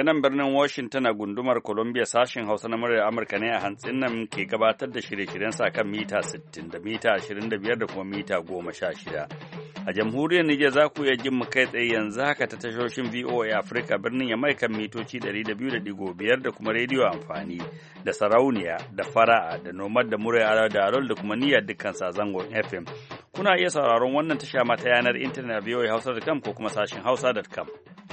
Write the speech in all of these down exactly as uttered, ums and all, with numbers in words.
nan birnin Washington a gundumar Columbia sashen Hausa na muryar Amurka ne a hantsin nan ke gabatar da shirye-shiryen sa kan mita sittin da mita ashirin da biyar da kuma mita goma sha shida. A jamhuriyar Nijar za ku iya jin mu kai tsaye yanzu haka ta tashoshin V O A Africa birnin ya kan mitoci ɗari da biyu da ɗigo biyar da kuma rediyo amfani da sarauniya da fara'a da nomad da muryar da alol da kuma niyyar dukkan zangon F M. Kuna iya sauraron wannan tasha ma ta yanar intanet V O A Hausa dot com ko kuma sashin Hausa dot com.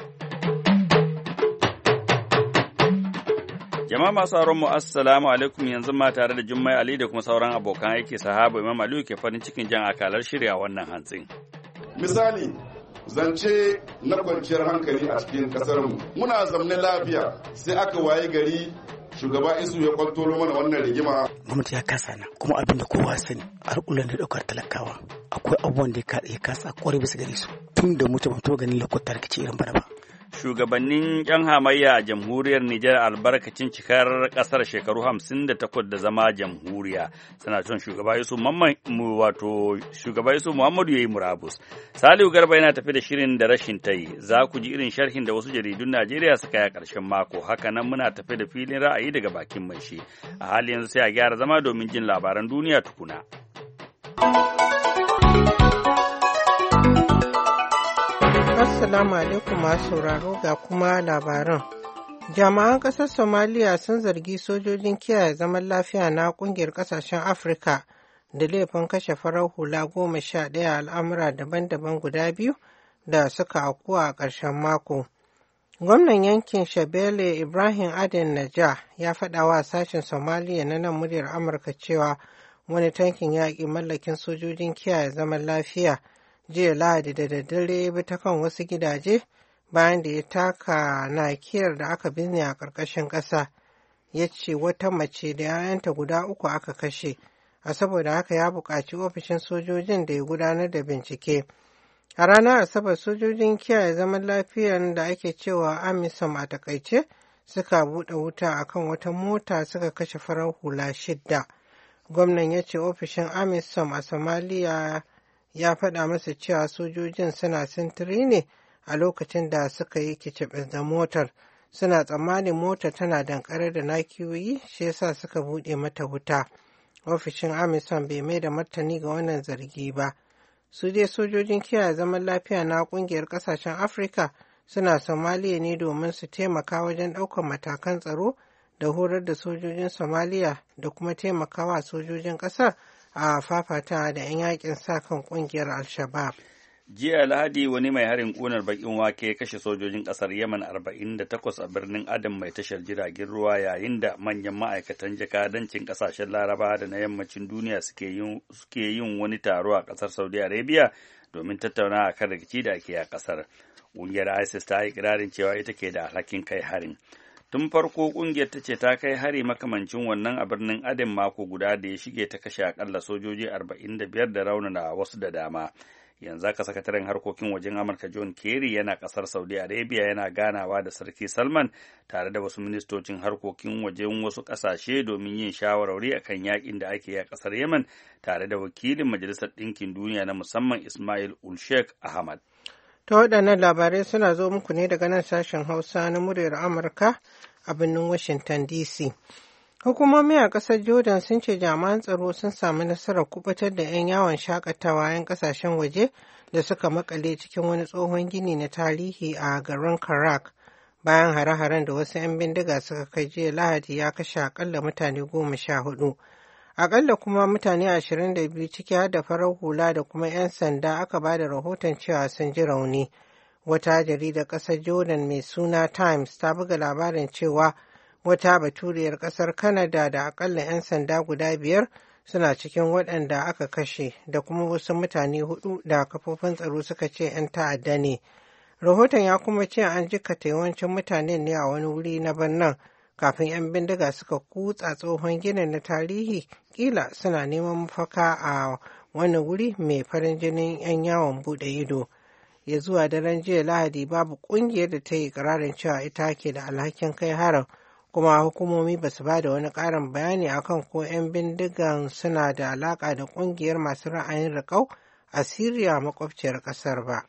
Jama'a masu sauran mu assalamu alaikum, yanzu ma tare da Jummai Ali da kuma sauran abokan aiki sahaba Imam Aliyu ke farin cikin jan akalar shirya wannan hantsin. Misali, zance na kwanciyar hankali a cikin kasar mu. Muna zamne lafiya sai aka waye gari shugaba Isu ya kwantolo mana wannan rigima. Gwamnati ya kasa na kuma abin da kowa sani a rukulan da daukar talakawa. Akwai abubuwan da ya kasa kwarai bisa gare su tun da mutum to ganin lokutan rikici irin bana ba. Shugabannin ‘yan hamayya a jamhuriyar Nijar albarkacin cikar ƙasar shekaru hamsin da takwas da zama jamhuriya suna son shugaba Yusuf wato shugaba Yusuf Muhammadu ya yi murabus. Salihu Garba yana tafi da shirin da rashin tayi, za ku ji irin sharhin da wasu jaridun Najeriya suka yi a ƙarshen mako. Haka nan muna tafi da filin ra'ayi daga bakin mai shi. A hali yanzu sai a gyara zama domin jin labaran duniya tukuna. Assalamu alaikum masu sauraro ga kuma labaran. Jami'an ƙasar Somaliya sun zargi sojojin kiyaye zaman lafiya na ƙungiyar ƙasashen Afirka da laifin kashe farar hula goma sha ɗaya al'amura daban-daban guda biyu da suka auku a ƙarshen mako. Gwamnan yankin Shabele Ibrahim Aden Najah ya faɗa wa sashen Somaliya na nan muryar Amurka cewa wani tankin yaƙi mallakin sojojin kiyaye zaman lafiya jiya Lahadi da daddare bi ta kan wasu gidaje bayan da ya taka nakiyar da aka binne a ƙarƙashin ƙasa. Ya ce wata mace da 'ya'yanta guda uku aka kashe, a saboda haka ya buƙaci ofishin sojojin da ya gudanar da bincike. A ranar Asabar sojojin kiyaye zaman lafiyar da ake cewa AMISOM a takaice suka buɗe wuta akan wata mota suka kashe farar hula shidda. Gwamnan ya ce ofishin AMISOM a Somalia ya faɗa masa cewa sojojin suna sintiri ne a lokacin da suka yi kicibis da motar. Suna tsammanin motar tana dankare da nakiyoyi, shi yasa suka buɗe mata wuta. Ofishin AMISOM bai mai da martani ga wannan zargi ba. Su dai sojojin kiyaye zaman lafiya na ƙungiyar ƙasashen Afirka suna Somaliya ne domin su taimaka wajen ɗaukar matakan tsaro da horar da sojojin Somaliya da kuma taimakawa sojojin ƙasar a fafata da 'yan yakin sa kan kungiyar Al-Shabaab. Jiya Lahadi wani mai harin ƙunar bakin wake ya kashe sojojin ƙasar Yemen arba'in da takwas a birnin Aden mai tashar jiragen ruwa yayin da manyan ma'aikatan jakadancin ƙasashen Laraba da na yammacin duniya suke yin wani taro a ƙasar Saudi Arabia domin tattauna a kan rikici da ake a ƙasar. Ƙungiyar ISIS ta yi ƙirarin cewa ita ke da alhakin kai harin. Tun farko ƙungiyar ta ce ta kai hari makamancin wannan a birnin Aden mako guda da ya shige ta kashe akalla sojoji arba'in da biyar da raunana wasu da dama. Yanzu haka sakataren harkokin wajen Amurka John Kerry yana ƙasar Saudi Arabia yana ganawa da Sarki Salman tare da wasu ministocin harkokin wajen wasu ƙasashe domin yin shawarwari akan yakin da ake yi a ƙasar Yemen tare da wakilin Majalisar Ɗinkin Duniya na musamman Ismail Ul-Sheikh Ahmad. Ta waɗannan labarai suna zo muku ne daga nan sashen Hausa na muryar Amurka a birnin Washington D C. Hukumomi a ƙasar Jordan sun ce jami'an tsaro sun samu nasarar kubutar da 'yan yawon shakatawa 'yan ƙasashen waje da suka makale cikin wani tsohon gini na tarihi a garin Karak. Bayan hare-haren da wasu 'yan bindiga suka kai jiya Lahadi ya kashe akalla mutane goma sha hudu. Akalla kuma mutane ashirin da biyu ciki har da farar hula da kuma 'yan sanda aka ba da rahoton cewa sun ji rauni. Wata jaridar ƙasar Jordan mai suna Times ta buga labarin cewa wata baturiyar ƙasar Canada da akalla 'yan sanda guda biyar suna cikin waɗanda aka kashe da kuma wasu mutane hudu da kafofin tsaro suka ce 'yan ta'adda ne. Rahoton ya kuma ce an jikkata yawancin mutanen ne a wani wuri na birnin kafin 'yan bindiga suka kutsa tsohon ginin na tarihi kila suna neman mafaka a wani wuri mai farin jinin 'yan yawon bude ido. Ya zuwa daren jiya Lahadi babu kungiyar da ta yi ƙirarin cewa ita ke da alhakin kai harin, kuma hukumomi ba su ba da wani ƙarin bayani akan ko 'yan bindigan suna da alaƙa da kungiyar masu ra'ayin riƙau a Siriya makwabciyar ƙasar ba.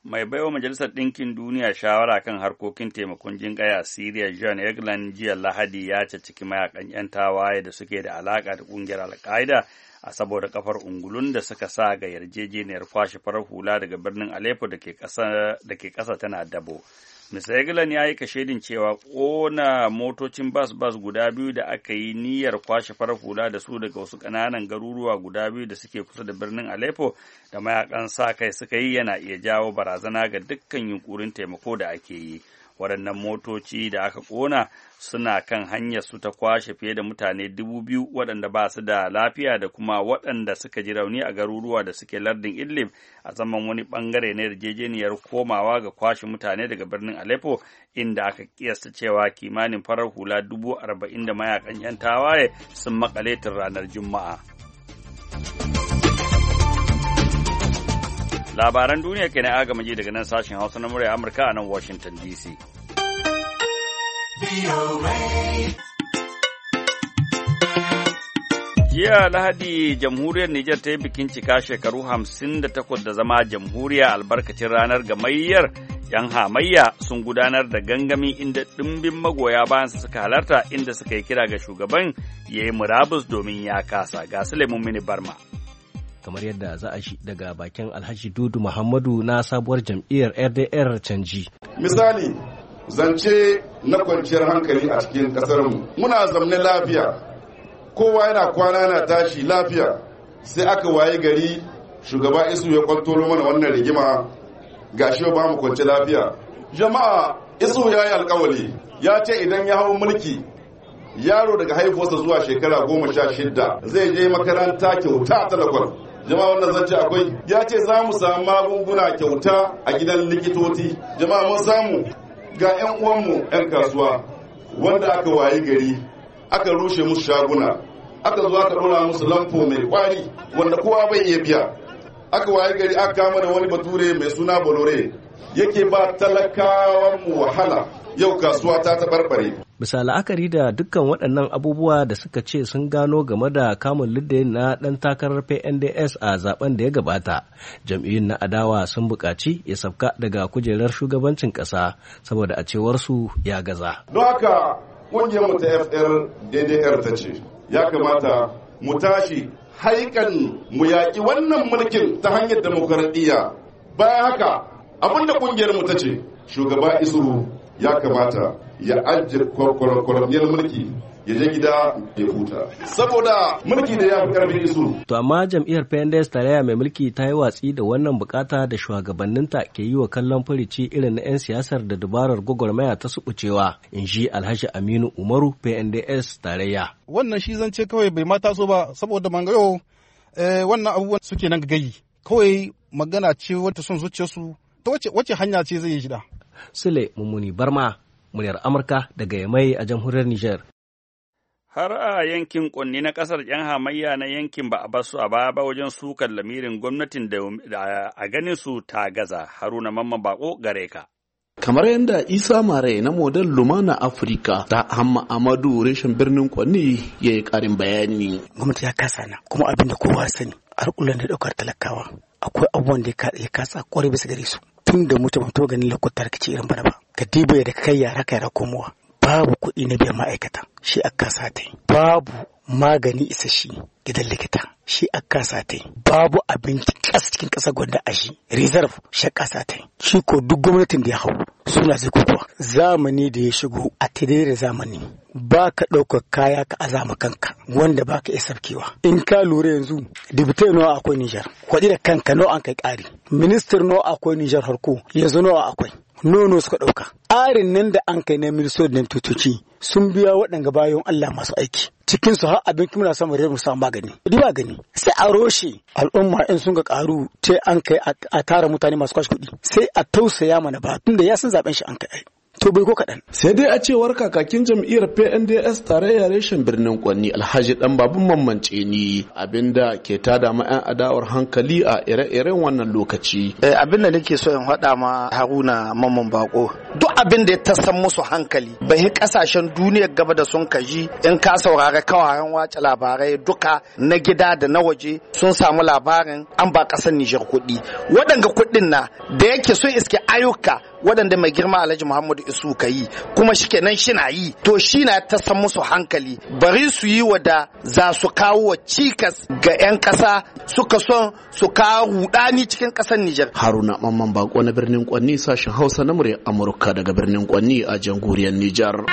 mai baiwa Majalisar Ɗinkin Duniya shawara kan harkokin taimakon jinƙai a Siriya John Egeland jiya Lahadi ya cacciki mayakan 'yan tawaye da suke da alaƙa da ƙungiyar Al-Qaeda a saboda kafar ungulun da suka sa ga yarjejeniyar kwashe farar hula daga birnin Aleppo da ke ƙasa tana dabo. mister Egeland ya yi kashedin cewa ƙona motocin bas-bas guda biyu da aka yi niyyar kwashe farar hula da su daga wasu ƙananan garuruwa guda biyu da suke kusa da birnin Aleppo da mayakan sa kai suka yi yana iya jawo barazana ga dukkan yunkurin taimako da ake yi. Waɗannan motoci da aka ƙona suna kan hanyar su ta kwashe fiye da mutane dubu biyu waɗanda ba su da lafiya da kuma waɗanda suka ji rauni a garuruwa da suke lardin Idlib a zaman wani ɓangare na yarjejeniyar komawa ga kwashe mutane daga birnin Aleppo, inda aka kiyasta cewa kimanin farar hula dubu arba'in da mayakan 'yan tawaye sun makale tun ranar Juma'a. Labaran duniya kenan aka gama ji daga nan sashen Hausa na murya Amurka a nan Washington D C. Jiya Lahadi jamhuriyar Nijar ta yi bikin cika shekaru hamsin da takwas da zama jamhuriya albarkacin ranar gamayyar ‘yan hamayya sun gudanar da gangami inda ɗimbin magoya bayan su suka halarta inda suka yi kira ga shugaban ya yi murabus domin ya kasa. Ga Suleiman Mini Barma. Kamar yadda za a shi daga bakin Alhaji Dudu Muhammadu na sabuwar jam'iyyar R D R canji. Misali, zance na kwanciyar hankali a cikin ƙasarmu. Muna zamne lafiya, kowa yana kwana na tashi lafiya, sai aka waye gari shugaba Isu ya kwantolo mana wannan rigima gashi ba mu kwance lafiya. Jama'a, Isu ya yi alkawali, ya ce idan ya hau mulki, yaro daga haifuwarsa zuwa shekara goma sha shidda zai je makaranta kyauta ta lakwal. Jama'a wannan zance akwai, ya ce za mu samu magunguna kyauta a gidan likitoci. Jama'a mun samu ga 'yan uwanmu 'yan kasuwa wanda aka wayi gari aka rushe musu shaguna, aka zo aka ɗora musu lamfo mai kwari wanda kowa bai iya biya. Aka wayi gari aka kama da wani bature mai suna bolore yake ba talakawan mu wahala. Yau kasuwa ta tabarbare. Bisa la'akari da dukkan waɗannan abubuwa da suka ce sun gano game da kamun liddayin na ɗan takarar P N D S a zaben da ya gabata, jam'iyyun na adawa sun buƙaci ya sabka daga kujerar shugabancin ƙasa saboda a cewar su ya gaza. Don haka ƙungiyar mu ta F R D D R ta ce ya kamata mu tashi haikan mu yaƙi wannan mulkin ta hanyar demokaradiyya. Bayan haka abinda ƙungiyar mu ta ce shugaba Isu ya kamata ya ajiye kwarakwarakwarar mulki ya je gida ya huta saboda mulki da ya fi karfin Isu. To amma jam'iyyar P N D S tarayya mai mulki ta yi watsi da wannan bukata da shugabanninta ke yi wa kallon furici irin na 'yan siyasar da dabarar gwagwarmaya ta suɓucewa, in ji Alhaji Aminu Umaru P N D S tarayya. Wannan shi zance kawai bai mata so ba saboda mangayo wannan abubuwan suke nan gayi kawai magana ce wata son zuciyarsu ta wace hanya ce zai yi shida. Sule Mummuni Barma, muryar Amurka daga Yamai a jamhuriyar Nijar. Har a yankin Konni na ƙasar ‘yan hamayya na yankin ba a basu a baya ba wajen sukar lamirin gwamnatin da a ganin su ta gaza. Haruna Mamman Bako gare ka. Kamar yadda Isa Mare na model Lumana Afirka ta Hamma Amadu reshen birnin Kwanni ya yi ƙarin bayani. Gwamnati ya kasa na kuma abin da kowa sani alƙulan da ɗaukar talakawa akwai abubuwan da ya kasa ƙwarai bisa gare su. Tun da mutum to ganin lokuta rikici irin bana ba. Ka diba da kai yara kai ra komowa. Babu kuɗi na biyan ma'aikata shi a kasa ta babu magani isashi gidan likita shi a kasa ta babu abinci ƙasa cikin ƙasa gwanda a shi reserve shi kasa ta shi ko duk gwamnatin da ya hau suna zai kukuwa zamani da ya shigo a tidai da zamani ba ka ɗaukar kaya ka azama kanka wanda ba ka iya sabkewa in ka lura yanzu dibitai nawa akwai Nijar kwaɗi da kanka nawa an kai ƙari minister nawa akwai Nijar harko yanzu nawa akwai nono suka ɗauka ƙarin nan da an kai na minister da tutoci sun biya waɗanga bayan Allah masu aiki cikin su har abin muna samun rayuwar samun magani di ba gani sai a roshe al'umma in sun ga karu ce an kai a tara mutane masu kwashe kuɗi sai a tausaya mana ba tunda ya san zaben shi an kai to bai ko kaɗan. Sai dai a cewar kakakin jam'iyyar P N D S tarayya reshen birnin Kwanni Alhaji Dan Babun Mamance ni abinda ke tada ma 'yan adawar hankali a ire-iren wannan lokaci. Eh, abinda nake so in faɗa ma Haruna Mamman Bako duk abin da ya tasan musu hankali bai yi kasashen duniyar gaba da sun kaji in ka saurari kawayen wace labarai duka na gida da na waje sun samu labarin an ba ƙasar Nijar kuɗi waɗanga kuɗin na da yake sun iske ayyuka waɗanda mai girma Alhaji Muhammadu Isu ka yi kuma shikenan shi na yi to shi na ta san musu hankali bari su yi wada za su kawo wa cikas ga 'yan ƙasa suka son su kawo rudani cikin ƙasar Nijar. Haruna Mamman Bako na birnin Kwanni sashen Hausa na murya Amurka daga birnin Kwanni a jamhuriyar Nijar.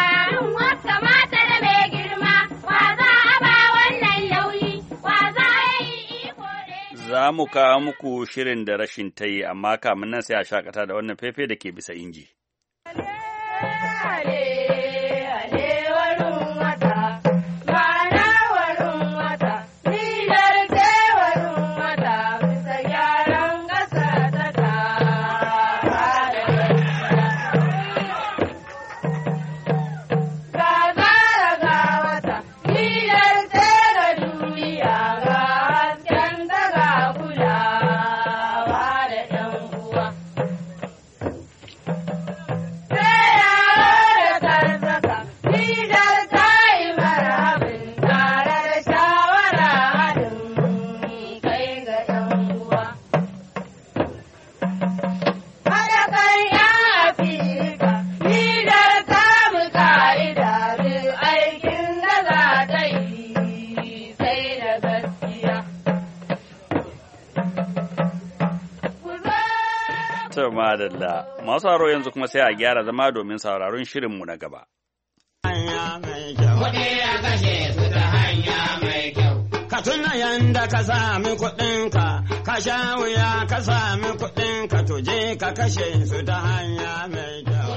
Za mu kawo muku shirin da rashin ta yi, amma kamun nan sai a shakata da wannan fefe da ke bisa inji. Madalla masu haro yanzu kuma sai a gyara zama domin sauraron shirinmu na gaba. Ka tuna yanda ka sami kuɗinka, ka sha wuya ka sami kuɗinka, tuje ka kashe su ta hanya mai kyau.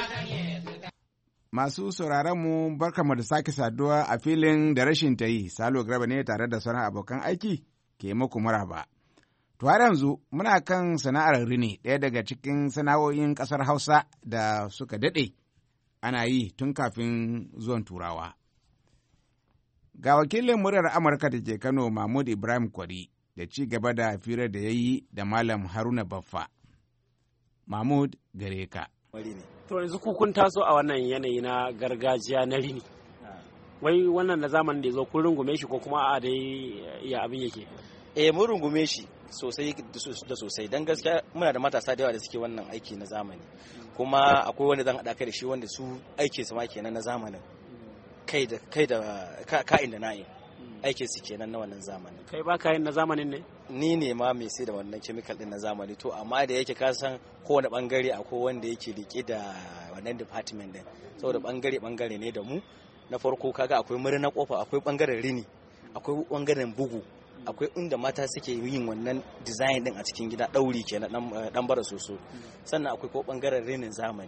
Masu sauraronmu barkamu da sake saduwa a filin da rashin ta yi, Salo Graba ne tare da sauran abokan aiki ke muku maraba. To har yanzu muna kan sana'ar rini ɗaya daga cikin sana'o'in ƙasar Hausa da suka daɗe ana yi tun kafin zuwan Turawa. Ga wakilin muryar Amurka da ke Kano Mahmud Ibrahim Kwari da ci gaba da firar da ya yi da Malam Haruna Baffa. Mahmud gare ka. To yanzu ku kun taso a wannan yanayi na gargajiya na rini. Wai wannan na zamanin da ya zo kun rungume shi ko kuma a dai ya abin yake? Eh mun rungume shi sosai da sosai don gaskiya muna da matasa da yawa da suke wannan aiki na zamani kuma akwai wanda zan haɗa kai da shi wanda su aikin su ma kenan na zamanin kai da kai da ka'in da na'in aikin su kenan na wannan zamanin. Kai ba kayan na zamanin ne? Ni ne ma mai sai da wannan chemical din na zamani to amma da yake ka san kowane bangare akwai wanda yake rike da wannan department din saboda bangare bangare ne da mu na farko kaga akwai murna kofa akwai bangaren rini akwai bangaren bugu akwai inda mata suke yin wannan design din a cikin gida ɗauri kenan dan bara soso sannan akwai ko bangaren rinin zamani.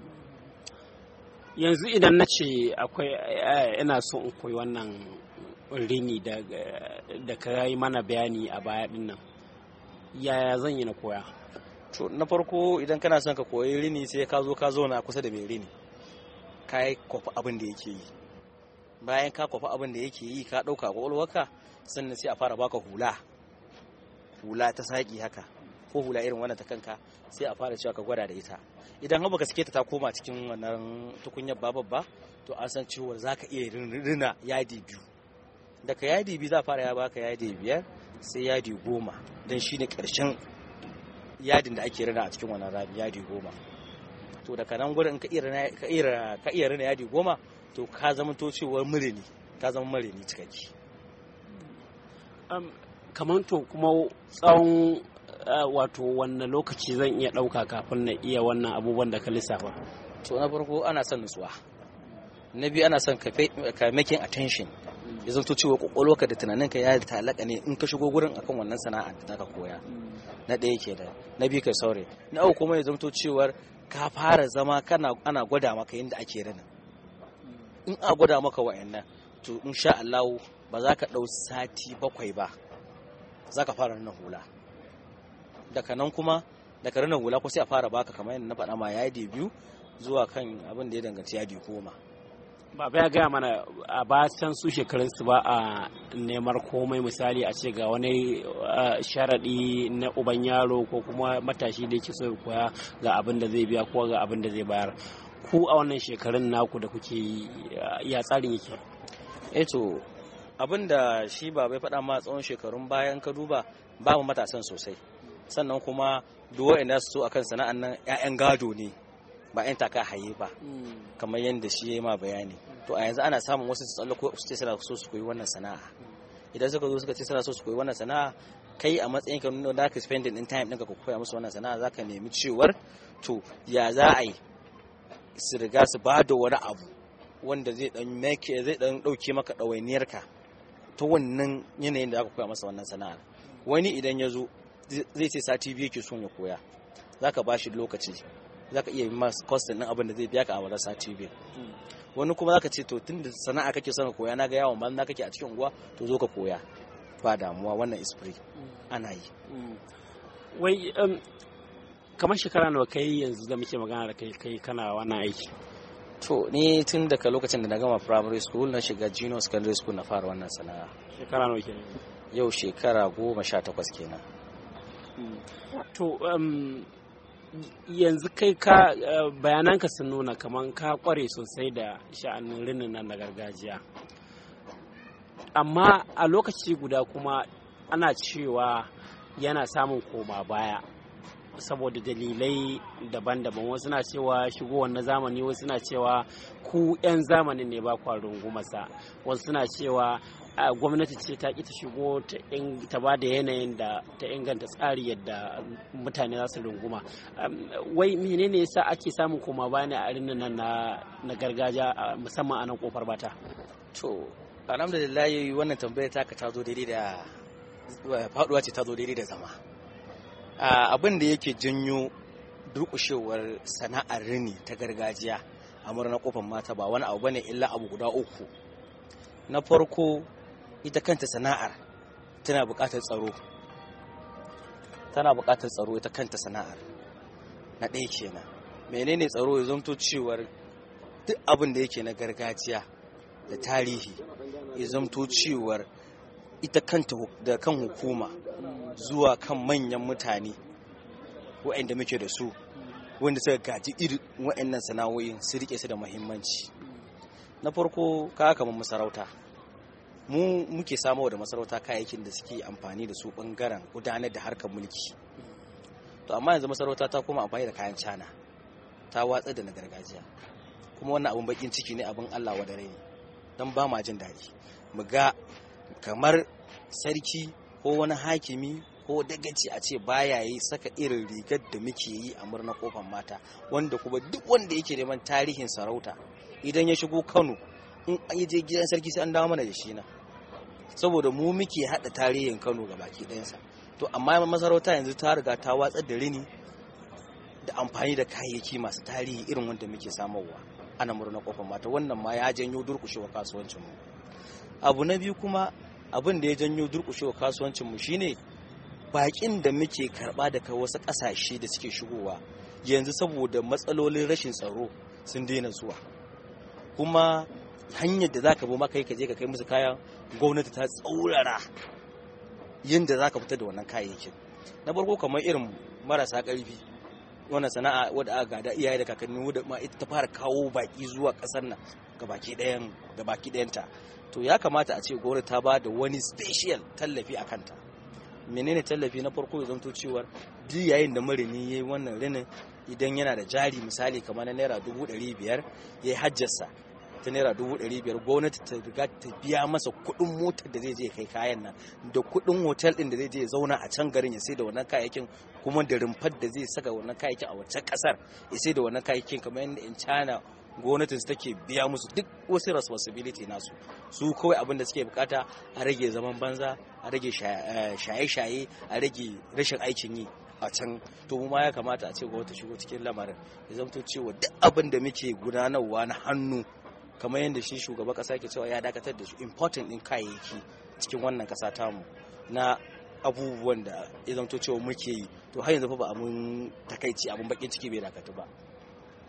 Yanzu idan na ce akwai ina so in koyi wannan rini da da ka yi mana bayani a baya din nan yaya zan yi na koya? To na farko idan kana son ka koyi rini sai ka zo ka zauna kusa da mai rini ka yi kwafi abin da yake yi bayan ka kwafi abin da yake yi ka ɗauka kwakwalwarka sannan sai a fara baka hula hula ta saki haka ko hula irin wannan ta kanka sai a fara cewa ka gwada da ita idan har baka sake ta ta koma cikin wannan tukunyar babba to an san cewa zaka iya rina yadi biyu daga yadi biyu za fara ya baka yadi biyar sai yadi goma dan shine karshen yadin da ake rina a cikin wannan rami yadi goma to daga nan gurin ka iya ka iya ka iya rina yadi goma to ka zama to cewa murini ka zama murini cikakke. Um, kamar to kuma tsawon uh, wato wannan lokaci zan iya ɗauka kafin na iya wannan abubuwan da ka lissafa? To na farko ana son nutsuwa, na biyu ana son ka making attention ya zanto cewa kwakwalwarka da tunaninka ya talaka ne in ka shigo gurin akan wannan sana'a da ka koya na ɗaya ke da na biyu ka saure na uku kuma ya zanto cewar ka fara zama kana ana gwada maka yadda ake rina in a gwada maka wa'annan to insha Allah ba za ka ɗau sati bakwai ba za ka fara rina hula daga nan kuma daga rina hula ko sai a fara baka kamar yadda na faɗa ma yadi biyu zuwa kan abin da ya danganci yadi goma. Baba ya gaya mana a bayan su shekarunsu ba a neman komai, misali a ce ga wani sharaɗi na uban yaro ko kuma matashi da yake so ya koya ga abin da zai biya ko ga abin da zai bayar. Ku a wannan shekarun naku da kuke ya tsarin yake? Eh to abin da shi ba bai faɗa ma tsawon shekarun bayan ka duba babu matasan sosai, sannan kuma duk wa'anda su so akan sana'an nan 'ya'yan gado ne ba 'yan taka haye ba kamar yadda shi ya yi ma bayani. To a yanzu ana samun wasu su tsallako su ce suna so su koyi wannan sana'a. Idan suka zo suka ce suna so su koyi wannan sana'a, kai a matsayin ka nuna da ka spending din time ɗinka ka koya musu wannan sana'a, za ka nemi cewar to ya za a yi su riga su ba da wani abu wanda zai dan make zai dan dauke maka ɗawainiyarka ta wannan yanayin da aka koya masa wannan sana'a. Wani idan ya zo zai ce sati biyu ke son ya koya, za ka ba shi lokaci, za ka iya yi masu cost ɗin abin da zai biya ka a wadar sati biyu. Wani kuma za ka ce to tun da sana'a kake son ka koya, na ga yawon banza kake a cikin unguwa, to zo ka koya ba damuwa, wannan is free ana yi. Wai kamar shekara nawa kai yanzu da muke magana da kai kai kana wannan aiki? To ni tun daga lokacin da na gama primary school na shiga junior secondary school na fara wannan sana'a. Shekara nawa kenan? Yau shekara goma sha takwas kenan. To um, yanzu kai ka uh, bayananka sun nuna kamar ka kware sosai da sha'anin rinin nan na gargajiya, amma a lokaci guda kuma ana cewa yana samun koma baya saboda dalilai daban-daban. Wasu na cewa shigowar na zamani, wasu na cewa ku 'yan zamanin ne ba kwa rungumasa, wasu na cewa gwamnati ce ta ƙi ta shigo ta ba da yanayin da ta inganta tsari yadda mutane za su runguma. Wai menene yasa ake samun koma baya ne a irin nan na gargajiya musamman a nan Kofar Bata? To alhamdulillah wannan tambayar taka ta zo daidai da faduwa ce, ta zo daidai da zama. Abin da yake janyo durƙushewar sana'ar rini ta gargajiya a murnar Kofar Mata ba wani abu bane illa abu guda uku. Na farko, ita kanta sana'ar tana buƙatar tsaro tana buƙatar tsaro ita kanta sana'ar. Na ɗaya kenan. Menene tsaro? Ya zanto cewar duk abin da yake na gargajiya da tarihi ya zanto cewar ita kanta da kan hukuma zuwa kan manyan mutane waɗanda muke da su wanda suka gaji irin waɗannan sana'o'in su rike su da muhimmanci. Na farko, ka kamar masarauta, mu muke samarwa da masarauta kayayyakin da suke amfani da su bangaren gudanar da harkar mulki. To amma yanzu masarauta ta koma amfani da kayan cana, ta watsa da na gargajiya, kuma wannan abun bakin ciki ne, abin Allah wa dare ne, don ba ma jin daɗi mu ga kamar sarki ko wani hakimi ko dagaci a ce baya yi saka irin rigar da muke yi a murnar Kofar Mata, wanda kuma duk wanda yake neman tarihin sarauta idan ya shigo Kano, in an je gidan sarki sai an dawo mana da shi na, saboda mu muke hada tarihin Kano ga baki ɗayansa. To amma masarauta yanzu ta riga ta watsar da rini da amfani da kayayyaki masu tarihi irin wanda muke samarwa ana murnar Kofar Mata. Wannan ma ya janyo durƙushewa kasuwancin mu. Abu na biyu kuma, abin da ya janyo durƙushewa kasuwancin mu shine bakin da muke karba daga wasu ƙasashe da suke shigowa yanzu saboda matsalolin rashin tsaro sun daina zuwa, kuma hanyar da zaka bi maka ka je ka kai musu kayan gwamnati ta tsaurara yadda zaka fita da wannan kayayyakin. Na farko, kamar irin marasa ƙarfi, wannan sana'a wadda aka gada iyaye da kakanni, wadda ma ita ta fara kawo baki zuwa ƙasar nan gabaki ɗayan gabaki ɗayanta. To ya kamata a ce gwamnati ta ba da wani special tallafi a kanta. Menene tallafi? Na farko, ya zanto cewar duk yayin da marini yayi wannan rinin, idan yana da jari misali kamar na naira dubu ɗari biyar, ya yi hajjarsa ta naira dubu ɗari biyar, gwamnati ta riga ta biya masa kuɗin motar da zai je kai kayan nan, da kuɗin hotel ɗin da zai je zauna a can garin ya sai da wannan kayayyakin, kuma da rumfar da zai saka wannan kayayyakin a wancan ƙasar ya sai da wannan kayayyakin, kamar yadda in China gwamnatin su take biya musu duk wasu responsibility nasu. Su kawai abin da suke bukata a rage zaman banza, a rage shaye-shaye, a rage rashin aikin yi a can. To mu ma ya kamata a ce gwamnati shigo cikin lamarin, ya zamto cewa duk abin da muke gudanarwa na hannu, kamar yadda shi shugaban kasa yake cewa ya dakatar da su important din kayayyaki cikin wannan kasa tamu na abubuwan da ya zamto cewa muke yi, to har yanzu fa ba abun takaici, abun bakin ciki bai dakatu ba.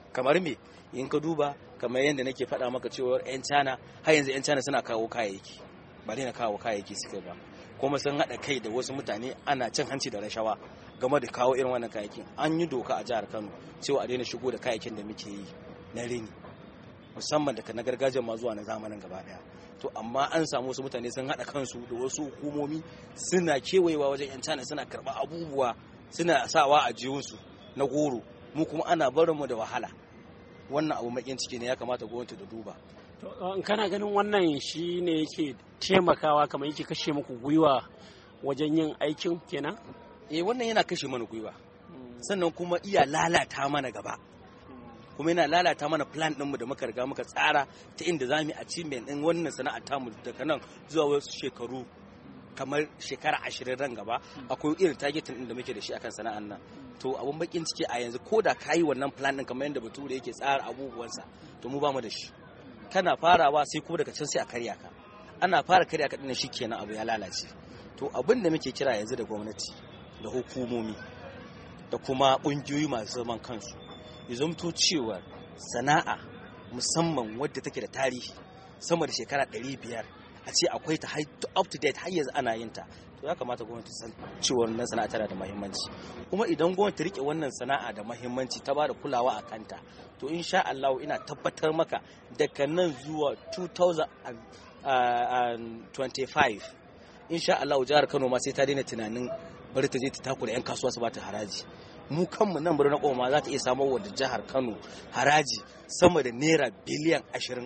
kamar me in ka duba kamar yadda nake faɗa maka cewa 'yan China har yanzu 'yan China suna kawo kayayyaki ba dai na kawo kayayyaki suka ba kuma sun haɗa kai da wasu mutane ana cin hanci da rashawa game da kawo irin wannan kayayyakin. An yi doka a jihar Kano cewa a daina shigo da kayayyakin da muke yi na rini musamman daga na gargajiya ma zuwa na zamanin gaba daya. To amma an samu wasu mutane sun haɗa kansu da wasu hukumomi suna kewayewa wajen 'yan China suna karɓa abubuwa suna sawa a jiyunsu na goro, mu kuma ana barin mu da wahala. Wannan abu makin ciki ne, ya kamata gwamnati da duba. To kana ganin wannan shi ne yake taimakawa kamar yake kashe muku gwiwa wajen yin aikin kenan? Eh, wannan yana kashe mana gwiwa sannan kuma iya lalata mana gaba, kuma yana lalata mana plan ɗinmu da muka riga muka tsara ta inda za mu achievement ɗin wannan sana'ar tamu daga nan zuwa wasu shekaru kamar shekara ashirin ran gaba. Akwai irin targeting ɗin da muke da shi akan sana'ar nan. To abun bakin ciki a yanzu ko da ka yi wannan plan ɗin kamar yadda bature yake tsara abubuwansa, to mu ba mu da shi. Kana farawa sai kuma daga can sai a karya ka, ana fara karya ka ɗin shi kenan abu ya lalace. To abin da muke kira yanzu da gwamnati da hukumomi da kuma ƙungiyoyi masu zaman kansu, ya zamto cewa sana'a musamman wadda take da tarihi sama da shekara ɗari biyar a ce akwai ta up to date har yanzu ana yin ta, to ya kamata gwamnati san cewa wannan sana'a tana da muhimmanci. Kuma idan gwamnati rike wannan sana'a da muhimmanci ta ba da kulawa a kanta, to insha Allah ina tabbatar maka daga nan zuwa two thousand twenty-five insha Allah jihar Kano ma sai ta daina tunanin bari ta je ta takura 'yan kasuwa su ba ta haraji. Mu kanmu nan birnin Koma za ta iya samar wa da jihar Kano haraji sama da naira biliyan ashirin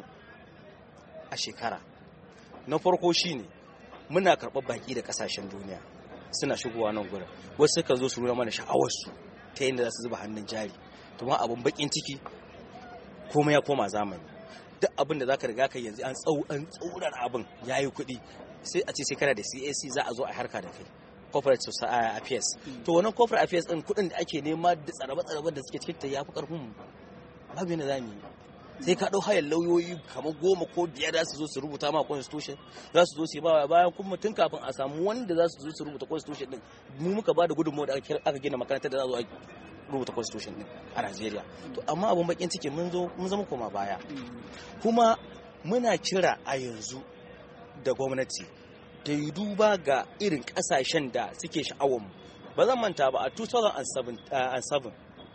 a shekara. Na farko shine muna karɓar baki da ƙasashen duniya suna shigowa nan gurin, wasu suka zo su nuna mana sha'awarsu ta yadda za su zuba hannun jari. To ma abun bakin ciki komai ya koma zamani, duk abin da zaka riga kai yanzu an an tsaurar abin yayi kuɗi, sai a ce sai kana da C A C za a zo a harka da kai, corporate affairs. To wannan corporate affairs din kuɗin da ake nema da tsarabe-tsarabe da suke cikin ta yafi karfin mu, babu yadda zamu yi. Sai ka ɗau hayar lauyoyi kamar goma ko biyar za su zo su rubuta ma constitution, za su zo su yi bawa bayan kuma tun kafin a samu wanda za su zo su rubuta constitution din, mu muka ba da gudunmawa da aka gina makarantar da za zo a rubuta constitution din a Najeriya. To amma abun bakin ciki mun zo mun zama koma baya, kuma muna kira a yanzu da gwamnati da yi duba ga irin kasashen da suke sha'awar mu. Ba zan manta ba a two thousand seven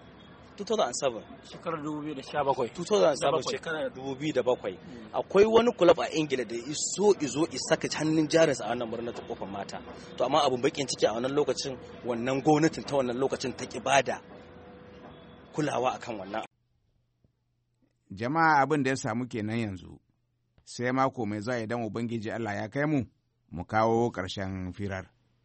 shekarar dubu biyu da sha bakwai two thousand seven shekarar dubu biyu da bakwai akwai wani kulab a Ingila da iso izo isaka hannun jarinsa a wannan murnar ta kofar mata. To amma abun bakin ciki a wannan lokacin wannan gwamnatin ta wannan lokacin ta ki bada kulawa akan wannan. Jama'a abin da ya samu kenan yanzu, sai mako mai zuwa idan Ubangiji Allah ya kai mu mu kawo ƙarshen firar.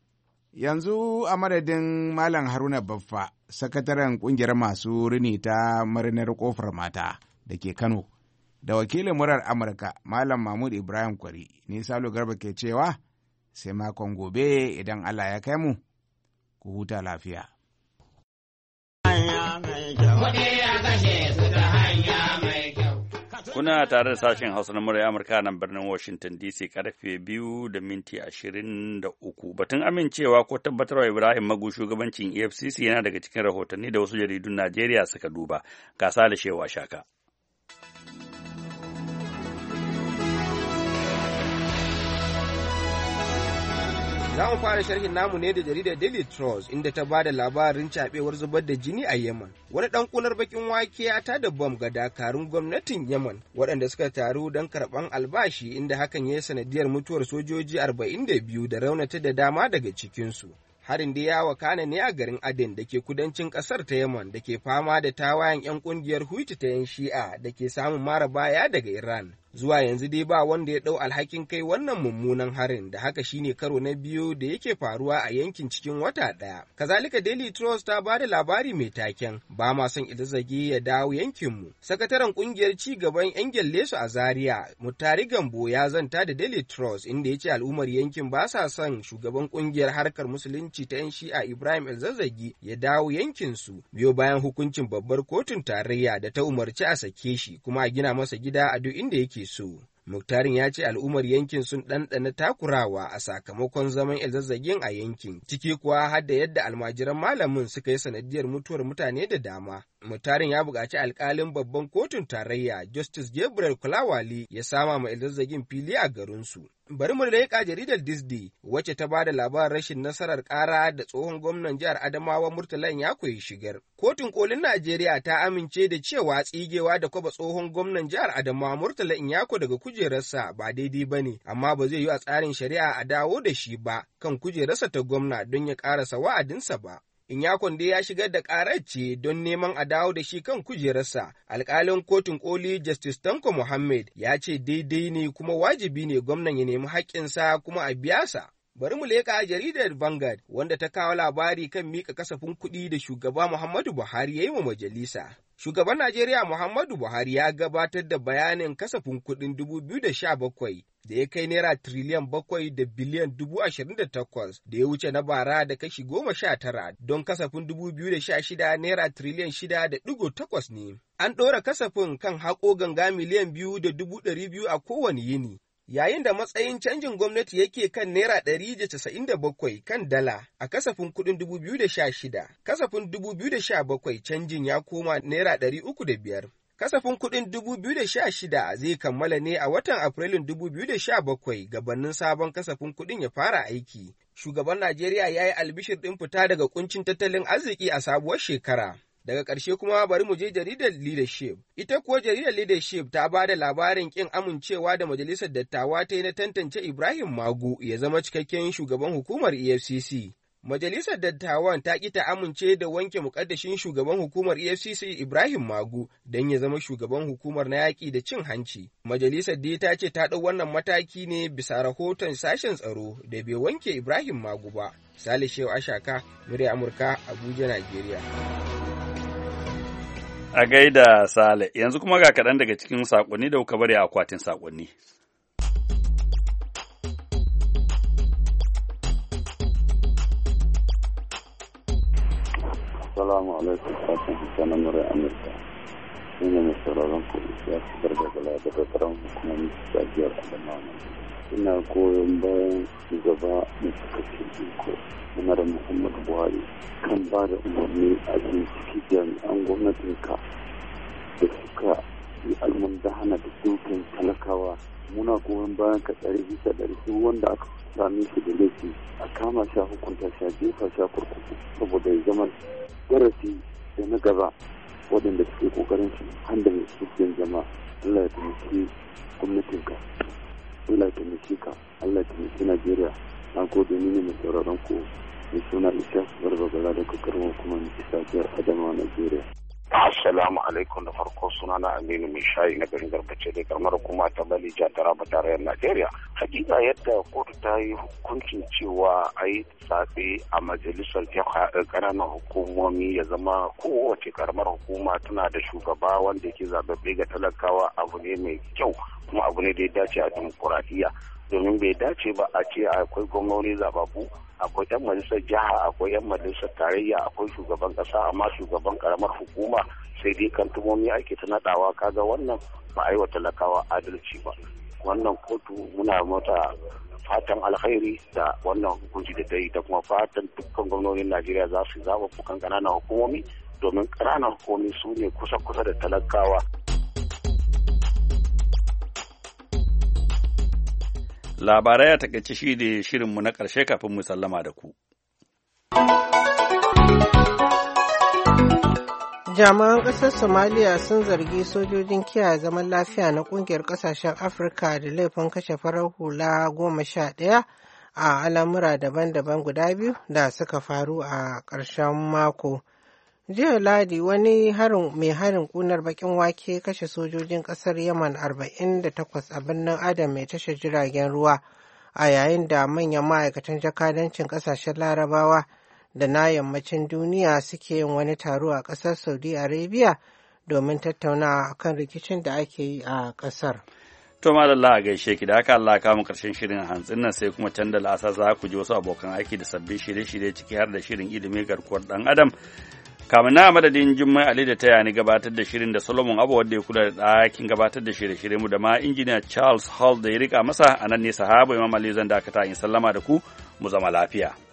Yanzu a madadin Malam Haruna Baffa, sakataren ƙungiyar masu rini ta marinar ƙofar mata da ke Kano, da wakilin murar Amurka Malam Mahmud Ibrahim Kwari, ni Salo Garba ke cewa sai makon gobe idan Allah ya kai mu, ku huta lafiya. Kuna tare da sashen Hausa na murya Amurka nan birnin Washington D C karfe biyu da minti ashirin da uku. Batun amincewa ko tabbatarwa Ibrahim Magu shugabancin E F C C yana daga cikin rahotanni da wasu jaridun Najeriya suka duba. Gasa da shewa shaka. Za mu fara sharhin namu ne da jaridar Daily Trust inda ta ba da labarin cabewar zubar da jini a Yemen. Wani ɗan kunar bakin wake ya tada bom ga dakarun gwamnatin Yemen waɗanda suka taru don karɓan albashi, inda hakan ya yi sanadiyar mutuwar sojoji arba'in da biyu da raunata da dama daga cikinsu. Harin da ya wakana ne a garin Aden da ke kudancin ƙasar ta Yemen da ke fama da tawayen 'yan ƙungiyar Houthi ta 'yan Shi'a da ke samun mara baya daga Iran. Zuwa yanzu dai ba wanda ya ɗau alhakin kai wannan mummunan harin, da haka shine karo na biyu da yake faruwa a yankin cikin wata ɗaya. Kazalika Daily Trust ta ba da labari mai taken ba ma son Izazzagi ya dawo yankinmu. Sakataren ƙungiyar ci gaban 'yan gyallesu a Zaria, Mutari Gambo, ya zanta da Daily Trust inda ya ce al'ummar yankin ba sa son shugaban ƙungiyar harkar musulunci ta 'yan Shi'a Ibrahim Izazzagi ya dawo yankinsu, biyo bayan hukuncin babbar kotun tarayya da ta umarci a sake shi kuma a gina masa gida a duk inda yake so. Muktarin ya ce al'ummar yankin sun ɗanɗana takurawa a sakamakon zaman Elzazzagin a yankin, ciki kuwa har da yadda almajiran malamin suka yi sanadiyar mutuwar mutane da dama. Mutarin ya buƙaci alƙalin babban kotun tarayya Justice Gabriel Kulawali ya sama ma Elzazzagin fili a garinsu. Bari mu leƙa jaridar Disney wacce ta ba da labarin rashin nasarar ƙara da tsohon gwamnan jihar Adamawa Murtala Nyako ya shigar. Kotun kolin Najeriya ta amince da cewa tsigewa da kwaba tsohon gwamnan jihar Adamawa Murtala Nyako daga kujerarsa ba daidai ba ne, amma ba zai yi a tsarin shari'a a dawo da shi ba kan kujerarsa ta gwamna don ya ƙarasa wa'adinsa ba. Inyakon dai ya shigar da ƙarar ce don neman a dawo da shi kan kujerarsa. Alƙalin kotun koli Justice Tanko Muhammad ya ce daidai ne kuma wajibi ne gwamnan ya nemi haƙƙinsa kuma a biya sa. Bari mu leƙa jaridar Vanguard wanda ta kawo labari kan mika kasafin kuɗi da shugaba Muhammadu Buhari ya yi wa majalisa. Shugaban Najeriya Muhammadu Buhari ya gabatar da bayanin kasafin kuɗin dubu biyu da sha bakwai da ya kai naira tiriliyan bakwai da biliyan dubu ashirin da takwas da ya wuce na bara da kashi goma sha tara don kasafin dubu biyu da sha shida naira tiriliyan shida da ɗigo takwas ne. An ɗora kasafin kan haƙo ganga miliyan biyu da dubu ɗari biyu a kowane yini. Yayin da matsayin canjin gwamnati yake kan Naira ɗari da casa'in da bakwai kan dala a kasafin kuɗin dubu biyu da sha shida, kasafin dubu biyu da sha bakwai canjin ya koma Naira ɗari uku da biyar. Kasafin kuɗin dubu biyu da sha shida zai kammala ne a watan Afrilun dubu biyu da sha bakwai gabanin sabon kasafin kuɗin ya fara aiki. Shugaban Najeriya ya yi albishir ɗin fita daga kuncin tattalin arziki a sabuwar shekara. Daga ƙarshe kuma bari mu je jaridar Leadership. Ita kuwa jaridar Leadership ta ba da labarin ƙin amincewa da Majalisar Dattawa ta yi na tantance Ibrahim Magu ya zama cikakken shugaban hukumar E F C C. Majalisar Dattawan ta ƙi ta amince da wanke muƙaddashin shugaban hukumar E F C C Ibrahim Magu don ya zama shugaban hukumar na yaƙi da cin hanci. Majalisar dai ta ce ta ɗau wannan mataki ne bisa rahoton sashen tsaro da bai wanke Ibrahim Magu ba. Sale Shehu Ashaka, murya Amurka, Abuja, Najeriya. A gaida Sale, yanzu kuma ga kaɗan daga cikin saƙonni da kuka bari a akwatin saƙonni. Assalamu alaikum, sashen Hausa na murai Amurka. Shi ne mai sauraron kuɗi ya fi gargagala da tattaran hukumomin jajiyar Adamawa. Ina goyon bayan shugaba mai cikakken iko, Janar Muhammadu Buhari, kan ba da umarni a binciki jami'an gwamnatinka da suka yi almundahana da dukkan talakawa. Muna goyon bayan ka ɗari bisa ɗari duk wanda aka same shi da laifi a kama shi a hukunta shi a jefa shi a kurkuku saboda ya zama darasi da na gaba waɗanda suke ƙoƙarin su handa mai suke jama'a. Allah ya taimaki gwamnatinka, Allah ya taimaki ka, Allah ya taimaki Najeriya. Na gode ni ne mai sauraron ku mai suna Isa Barbagala da kakarwa kuma mai isa jihar Adamawa, Najeriya. Assalamu alaikum, da farko suna na Aminu mai shayi na garin Garbace da karamar hukuma ta Balija Taraba tarayyar Najeriya. Hakika yadda kotu ta yi hukuncin cewa a yi zaɓe a majalisar ƙananan hukumomi ya zama kowace karamar hukuma tana da shugaba wanda ke zaɓaɓɓe ga talakawa abu ne mai kyau kuma abu ne da ya dace a dimokuraɗiyya. Domin bai dace ba a ce akwai gwamnoni zababu, akwai 'yan majalisar jiha, akwai 'yan majalisar tarayya, akwai shugaban kasa, amma shugaban karamar hukuma sai dai kan tumomi ake ta nadawa. Kaga wannan ba a yi wa talakawa adalci ba. Wannan kotu muna mata fatan alkhairi da wannan hukunci da ta yi, da kuma fatan dukkan gwamnonin Najeriya za su zaba fukan ƙananan hukumomi domin ƙananan hukumomi su ne kusa-kusa da talakawa. Labarai a takaice shi ne shirinmu na ƙarshe kafin mu sallama da ku. Jami'an ƙasar Somaliya sun zargi sojojin kiyaye zaman lafiya na ƙungiyar ƙasashen Afirka da laifin kashe farar hula goma sha ɗaya a al'amura daban-daban guda biyu da suka faru a ƙarshen mako. Jiya Ladi wani harin mai harin kunar bakin wake kashe sojojin kasar Yaman arba'in da takwas a birnin Adam mai tashar jiragen ruwa a yayin da manyan ma'aikatan jakadancin kasashen Larabawa da na yammacin duniya suke yin wani taro a kasar Saudi Arabia domin tattaunawa akan rikicin da ake yi a kasar. To madalla a gaishe ki da haka Allah ka mu karshen shirin hantsin nan sai kuma can da la'asar za ku ji wasu abokan aiki da sabbin shirye-shirye ciki har da shirin ilimi garkuwar dan Adam. Kamin na madadin Jummai Ali da taya ni gabatar da shirin da Solomon Abu wanda ya kula da ɗakin gabatar da shirye-shirye mu da ma injiniya Charles Hall da ya rika masa a nan ne sahaba Imam Ali zan dakata in sallama da ku mu zama lafiya.